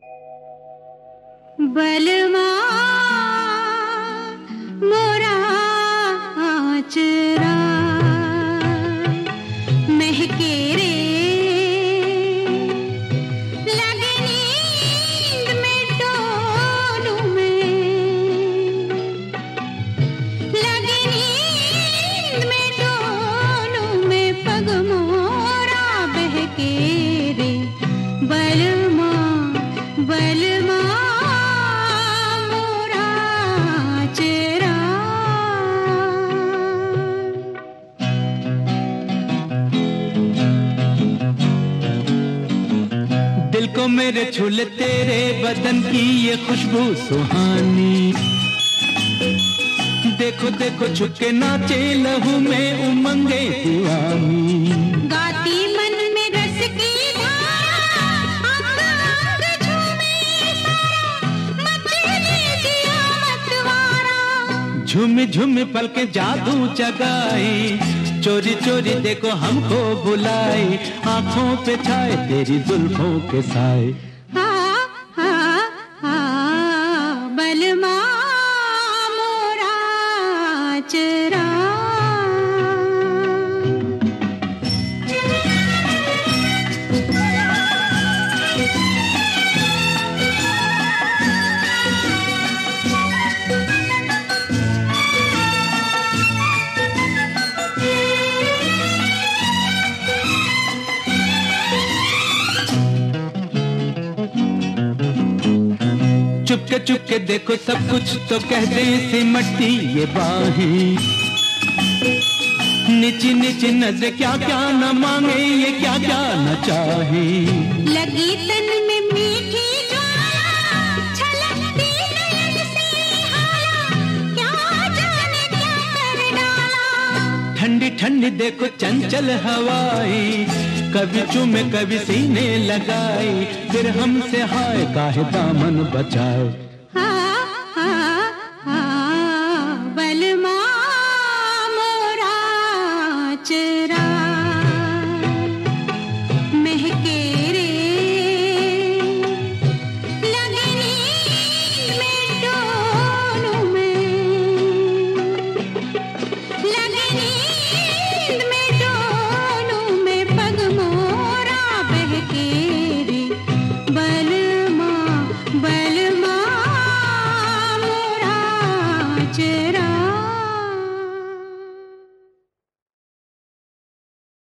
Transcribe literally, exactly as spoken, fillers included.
बलमा मोरा आचरा महके रे लगे नींद में डोलू में लगे नींद में डोलू में पग मोरा बहके रे बलमा बलमा दिल को मेरे छूले तेरे बदन की ये खुशबू सुहानी, देखो देखो छुपके नाचे लहू में उमंगे दीवानी। गाती मन में रस की धारा, अंग अंग झूमे सारा, मचले जिया मतवारा। झूमी झूमी पलके जादू जगाई, चोरी चोरी देखो हमको बुलाई, आंखों पे छाए तेरी जुल्फों के साए। हाँ हाँ हाँ बलमा मोरा चरा। चुपके चुपके देखो सब कुछ तो कह दे सिमटती ये बाहें, नीची नीची नजर क्या क्या न मांगे ये क्या क्या न चाहे। लगी तन में मीठी ज्वाला, छलकती नयन से हाला, क्या जाने क्या कर डाला। ठंडी ठंडी देखो चंचल हवाएं, कभी चूमे कभी सीने लगाए, फिर हमसे हाय काहे दामन बचाए।